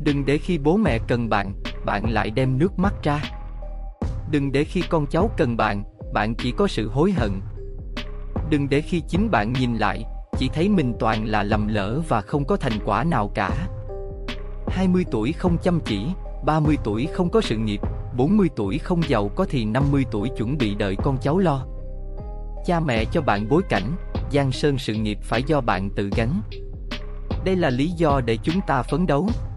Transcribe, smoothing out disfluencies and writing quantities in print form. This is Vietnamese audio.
Đừng để khi bố mẹ cần bạn, bạn lại đem nước mắt ra. Đừng để khi con cháu cần bạn, bạn chỉ có sự hối hận. Đừng để khi chính bạn nhìn lại, chỉ thấy mình toàn là lầm lỡ và không có thành quả nào cả. 20 tuổi không chăm chỉ, 30 tuổi không có sự nghiệp, 40 tuổi không giàu có thì 50 tuổi chuẩn bị đợi con cháu lo. Cha mẹ cho bạn bối cảnh, giang sơn sự nghiệp phải do bạn tự gánh. Đây là lý do để chúng ta phấn đấu.